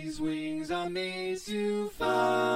These wings are made to fly.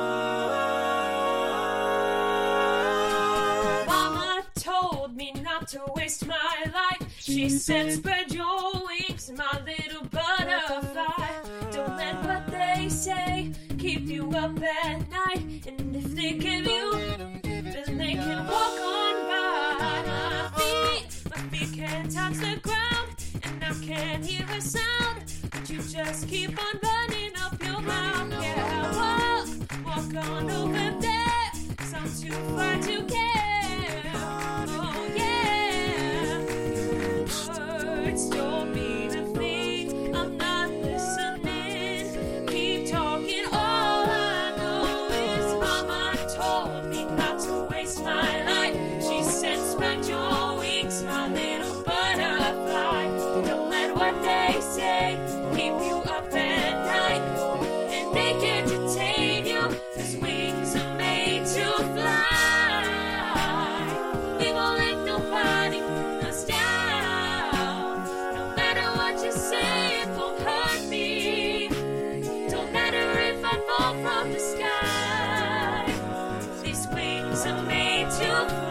Mama told me not to waste my life. She said, spread your wings, my little butterfly. Don't let what they say keep you up at night. And if they give you, then they can walk on by. My feet can't touch the ground, and I can't hear a sound. But you just keep on running up your mouth. Yeah, walk on over there. Sounds too far to care. Oh yeah, words don't mean a thing. I'm not listening. Keep talking. All I know is Mama told me not to waste my life. She said, spread your wings, my little butterfly. Don't let what they say keep you up at night, and they can't detain you. 'Cause wings are made to fly. We won't let nobody bring us down. No matter what you say, it won't hurt me. Don't matter if I fall from the sky. These wings are made to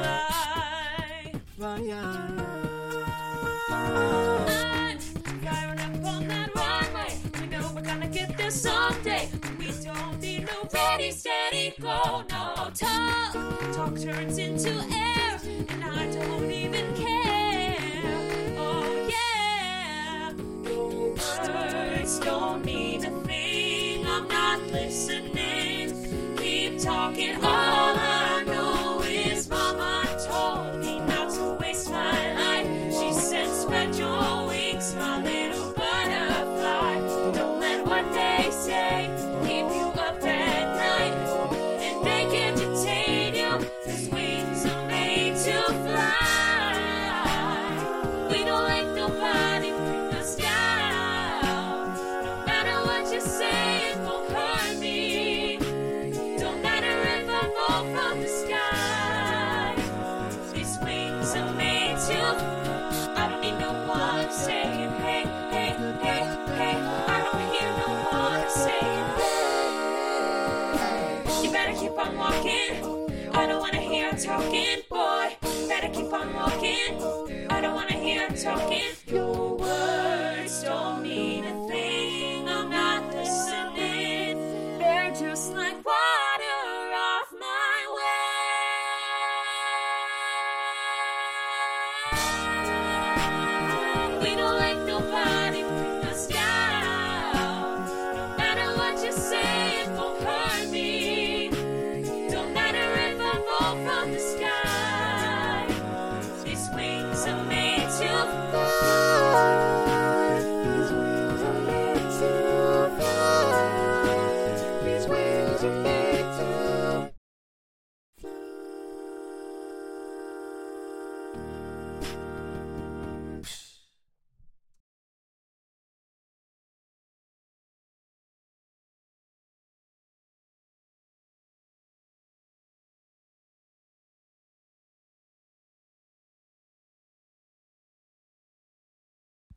fly. I'm firing up on that runway. We know we're gonna get there someday. We don't need no ready, steady, go. No, talk turns into air, and I don't even care. Oh yeah, words don't mean a thing. I'm not listening. Keep talking. All I know is Mama told me not to waste my life. She said, spread your wings, my little butterfly. Don't let what they say keep you up at night, and they can't detain you. 'Cause wings are made to fly. We don't let nobody bring us down. No matter what you say, it won't hurt me. Don't matter if I fall from the sky. These wings are made to. I don't need no one saying, hey, hey, hey, hey. I don't hear no one saying, hey. You better keep on walking. I don't wanna hear talking, boy. Better keep on walking. I don't wanna hear talking. Your words don't mean a thing. I'm not listening. They're just like water off my way. We don't let nobody bring us down. No matter what you say, it won't hurt.